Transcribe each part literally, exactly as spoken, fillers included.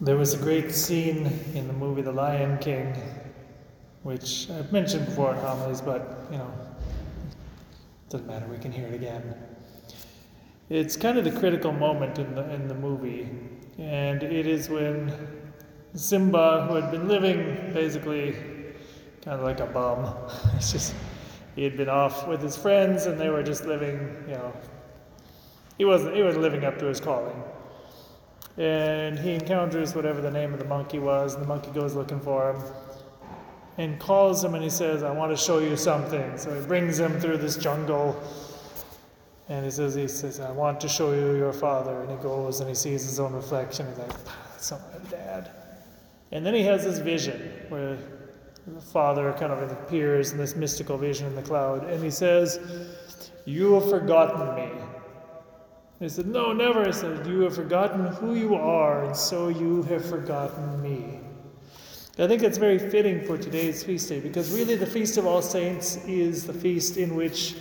There was a great scene in the movie The Lion King, which I've mentioned before in homilies, but, you know, doesn't matter, we can hear it again. It's kind of the critical moment in the in the movie, and it is when Simba, who had been living basically kind of like a bum, it's just, he had been off with his friends, and they were just living, you know, he wasn't, he wasn't living up to his calling. And he encounters whatever the name of the monkey was, and the monkey goes looking for him and calls him, and he says, "I want to show you something." So he brings him through this jungle, and he says, he says, "I want to show you your father." And he goes and he sees his own reflection. He's like, "That's not my dad." And then he has this vision where the father kind of appears in this mystical vision in the cloud, and he says, "You have forgotten me." He said, "No, never." He said, "You have forgotten who you are, and so you have forgotten me." I think that's very fitting for today's feast day, because really the Feast of All Saints is the feast in which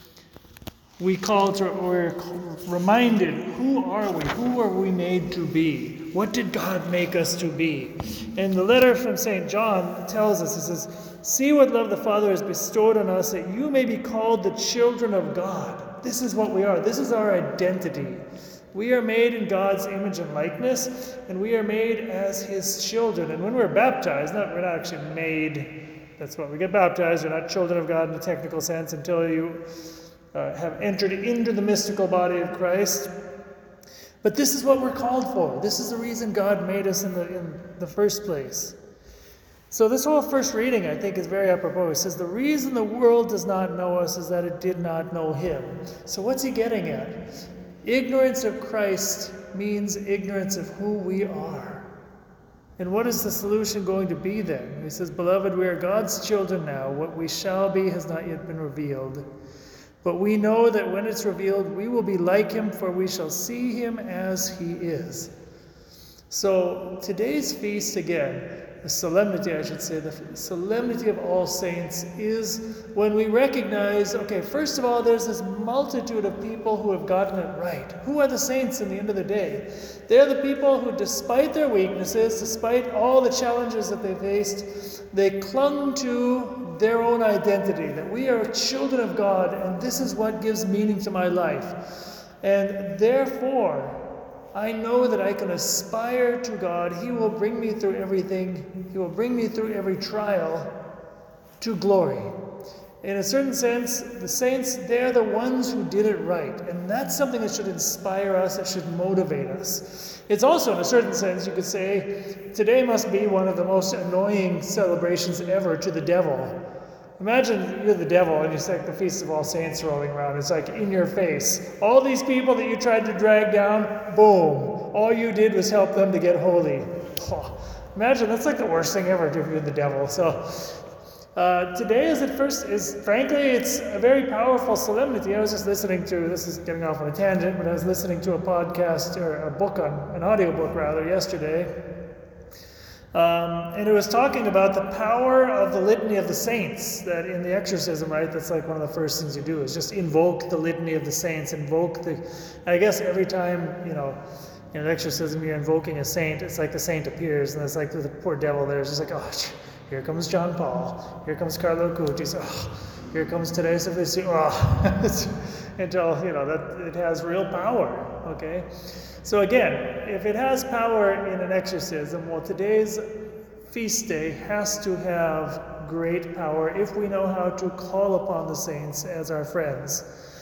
we call to, we're reminded, who are we? Who are we made to be? What did God make us to be? And the letter from Saint John tells us, it says, "See what love the Father has bestowed on us, that you may be called the children of God." This is what we are. This is our identity. We are made in God's image and likeness, and we are made as His children. And when we're baptized, not, we're not actually made, that's what we get baptized. We're not children of God in a technical sense until you uh, have entered into the mystical body of Christ. But this is what we're called for. This is the reason God made us in the, in the first place. So this whole first reading, I think, is very apropos. It says, the reason the world does not know us is that it did not know Him. So what's he getting at? Ignorance of Christ means ignorance of who we are. And what is the solution going to be then? He says, "Beloved, we are God's children now. What we shall be has not yet been revealed. But we know that when it's revealed, we will be like Him, for we shall see Him as He is." So today's feast, again, the solemnity, I should say, the solemnity of All Saints is when we recognize, okay, first of all, there's this multitude of people who have gotten it right. Who are the saints in the end of the day? They're the people who, despite their weaknesses, despite all the challenges that they faced, they clung to their own identity, that we are children of God, and this is what gives meaning to my life. And therefore, I know that I can aspire to God. He will bring me through everything. He will bring me through every trial to glory. In a certain sense, the saints, they're the ones who did it right. And that's something that should inspire us, that should motivate us. It's also, in a certain sense, you could say, today must be one of the most annoying celebrations ever to the devil. Imagine you're the devil and it's like the Feast of All Saints rolling around. It's like in your face. All these people that you tried to drag down, boom. All you did was help them to get holy. Oh, imagine, that's like the worst thing ever if you're the devil. So uh, today is at first, is frankly, it's a very powerful solemnity. I was just listening to, this is getting off on a tangent, but I was listening to a podcast, or a book on, an audiobook rather, yesterday. Um, and it was talking about the power of the Litany of the Saints, that in the exorcism, right, that's like one of the first things you do, is just invoke the Litany of the Saints, invoke the, I guess every time, you know, in an exorcism you're invoking a saint, it's like the saint appears, and it's like the poor devil there is just like, oh, here comes John Paul, here comes Carlo Acutis, oh, here comes Teresa of Lisieux, oh, until, you know, that it has real power, okay? So again, if it has power in an exorcism, well, today's feast day has to have great power if we know how to call upon the saints as our friends.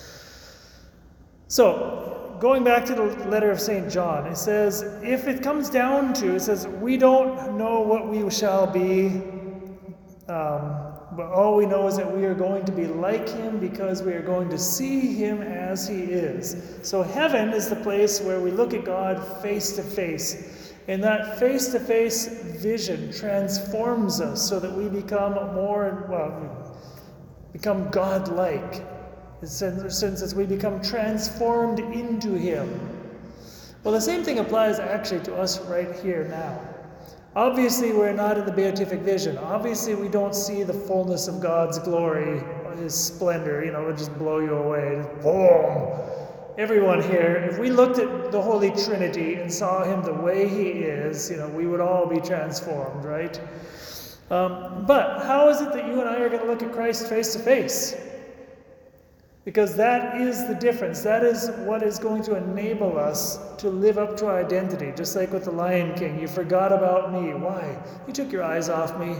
So, going back to the letter of Saint John, it says, if it comes down to, it says, we don't know what we shall be, um, but all we know is that we are going to be like Him because we are going to see Him as He is. So heaven is the place where we look at God face to face. And that face-to-face vision transforms us so that we become more, well, become God-like. Since we become transformed into Him. Well, the same thing applies actually to us right here now. Obviously, we're not in the beatific vision. Obviously, we don't see the fullness of God's glory, His splendor. You know, it would just blow you away. Just boom! everyone here, if we looked at the Holy Trinity and saw him the way he is, you know, we would all be transformed, right? Um, but how is it that you and I are going to look at Christ face to face? Because that is the difference. That is what is going to enable us to live up to our identity. Just like with the Lion King, you forgot about me. Why? You took your eyes off me.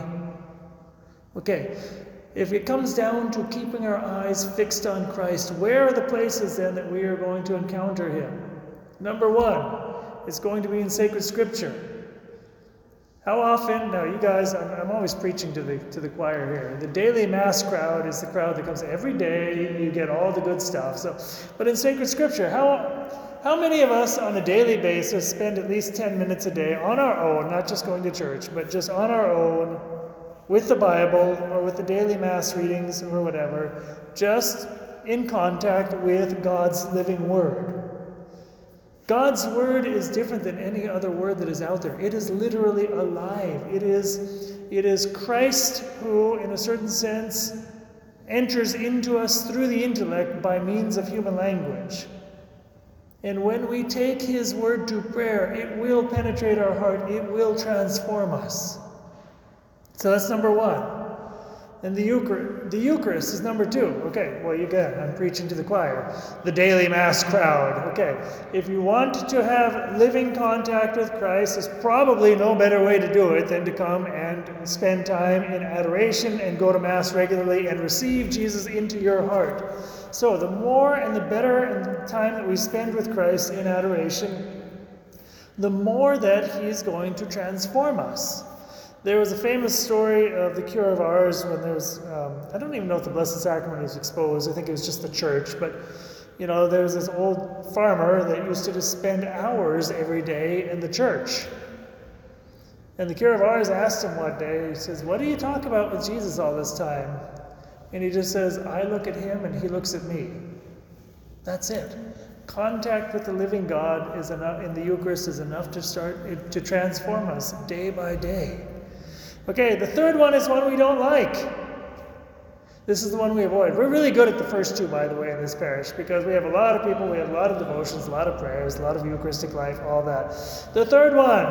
Okay, if it comes down to keeping our eyes fixed on Christ, where are the places then that we are going to encounter him? Number one, it's going to be in sacred scripture. How often, now you guys, I'm, I'm always preaching to the to the choir here. The daily mass crowd is the crowd that comes every day. You get all the good stuff. So, but in sacred scripture, how how many of us on a daily basis spend at least ten minutes a day on our own, not just going to church, but just on our own, with the Bible or with the daily mass readings or whatever, just in contact with God's living word? God's word is different than any other word that is out there. It is literally alive. It is, it is Christ who, in a certain sense, enters into us through the intellect by means of human language. And when we take his word to prayer, it will penetrate our heart. It will transform us. So that's number one. And the Eucharist, the Eucharist is number two. Okay, well, you get it. I'm preaching to the choir. The daily mass crowd. Okay, if you want to have living contact with Christ, there's probably no better way to do it than to come and spend time in adoration and go to Mass regularly and receive Jesus into your heart. So the more and the better time that we spend with Christ in adoration, the more that he's going to transform us. There was a famous story of the Cure of Ars when there was, um, I don't even know if the Blessed Sacrament was exposed. I think it was just the church. But, you know, there was this old farmer that used to just spend hours every day in the church. And the Cure of Ars asked him one day, he says, "What do you talk about with Jesus all this time?" And he just says, "I look at him and he looks at me." That's it. Contact with the living God is enough, in the Eucharist is enough to start to transform us day by day. Okay, the third one is one we don't like. This is the one we avoid. We're really good at the first two, by the way, in this parish, because we have a lot of people, we have a lot of devotions, a lot of prayers, a lot of Eucharistic life, all that. The third one,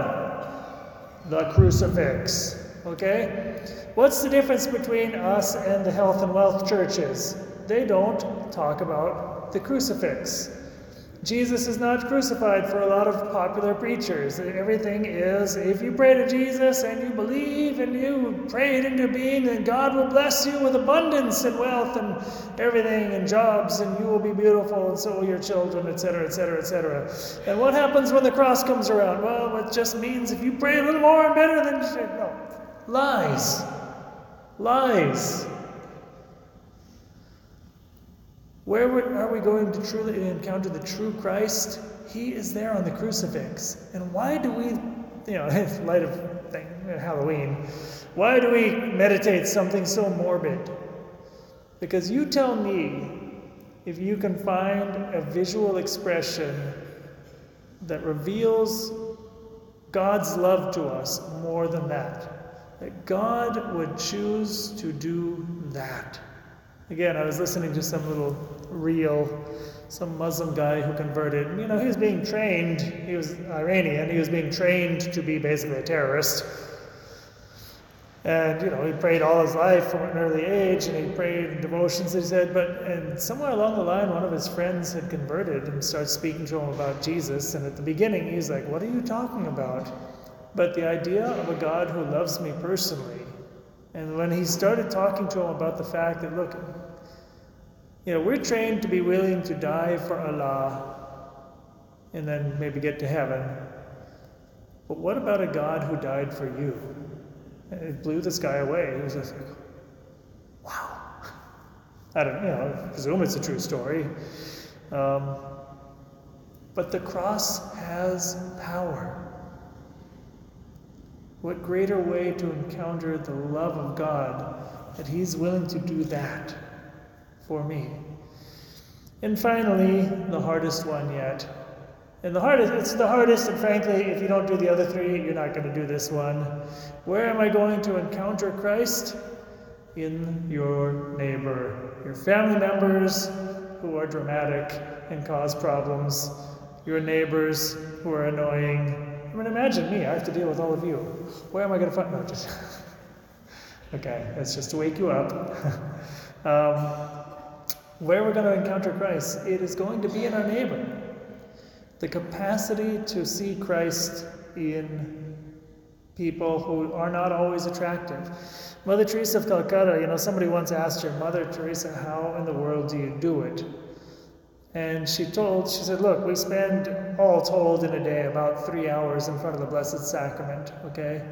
the crucifix. Okay? What's the difference between us and the health and wealth churches? They don't talk about the crucifix. Jesus is not crucified for a lot of popular preachers. Everything is, if you pray to Jesus and you believe and you pray it into being, then God will bless you with abundance and wealth and everything and jobs, and you will be beautiful, and so will your children, et cetera, et cetera, et cetera. And what happens when the cross comes around? Well, it just means if you pray a little more and better, then no. Lies. Lies. Where are we going to truly encounter the true Christ? He is there on the crucifix. And why do we, you know, in light of thing, Halloween, why do we meditate something so morbid? Because you tell me if you can find a visual expression that reveals God's love to us more than that. That God would choose to do that. Again, I was listening to some little reel, some Muslim guy who converted. You know, he was being trained, he was Iranian, he was being trained to be basically a terrorist. And, you know, he prayed all his life from an early age, and he prayed devotions, he said, but and somewhere along the line, one of his friends had converted and started speaking to him about Jesus. And at the beginning, he's like, "What are you talking about?" But the idea of a God who loves me personally. And when he started talking to him about the fact that, look, you know, we're trained to be willing to die for Allah and then maybe get to heaven. But what about a God who died for you? And it blew this guy away. He was just like, wow. I don't, you know, I presume it's a true story. Um, but the cross has power. What greater way to encounter the love of God that he's willing to do that for me. And finally, the hardest one yet. And the hardest, it's the hardest, and frankly, if you don't do the other three, you're not going to do this one. Where am I going to encounter Christ? In your neighbor, your family members who are dramatic, and cause problems, your neighbors who are annoying. I mean, imagine me, I have to deal with all of you. Where am I going to find, no, just, okay, that's just to wake you up. um, where we're going to encounter Christ, it is going to be in our neighbor. The capacity to see Christ in people who are not always attractive. Mother Teresa of Calcutta, you know, somebody once asked her, Mother Teresa, how in the world do you do it? And she told, she said, look, we spend all told in a day about three hours in front of the Blessed Sacrament, okay?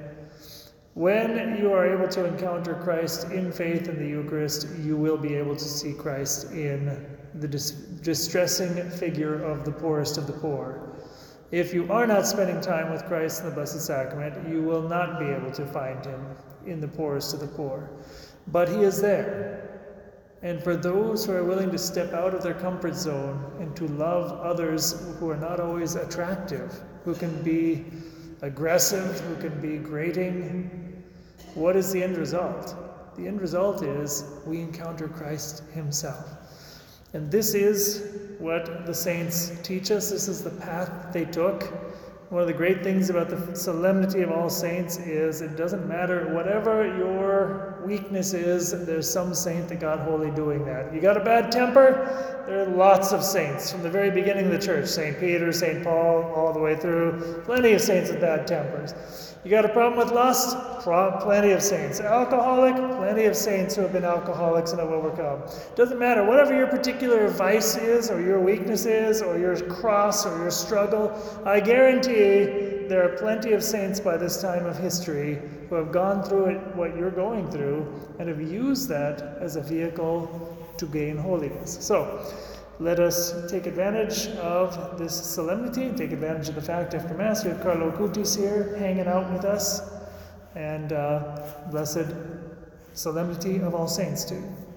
When you are able to encounter Christ in faith in the Eucharist, you will be able to see Christ in the dis- distressing figure of the poorest of the poor. If you are not spending time with Christ in the Blessed Sacrament, you will not be able to find him in the poorest of the poor. But he is there. And for those who are willing to step out of their comfort zone and to love others who are not always attractive, who can be aggressive, who can be grating, what is the end result? The end result is we encounter Christ himself. And this is what the saints teach us. This is the path they took. One of the great things about the solemnity of all saints is it doesn't matter, whatever your weakness is, there's some saint that got holy doing that. You got a bad temper? There are lots of saints from the very beginning of the church. Saint Peter, Saint Paul, all the way through. Plenty of saints with bad tempers. You got a problem with lust? Plenty of saints. Alcoholic? Plenty of saints who have been alcoholics and have overcome. Doesn't matter. Whatever your particular vice is, or your weakness is, or your cross, or your struggle, I guarantee there are plenty of saints by this time of history who have gone through it, what you're going through, and have used that as a vehicle to gain holiness. So, let us take advantage of this solemnity and take advantage of the fact after Mass we have Carlo Acutis here hanging out with us. And uh, blessed solemnity of all saints to you.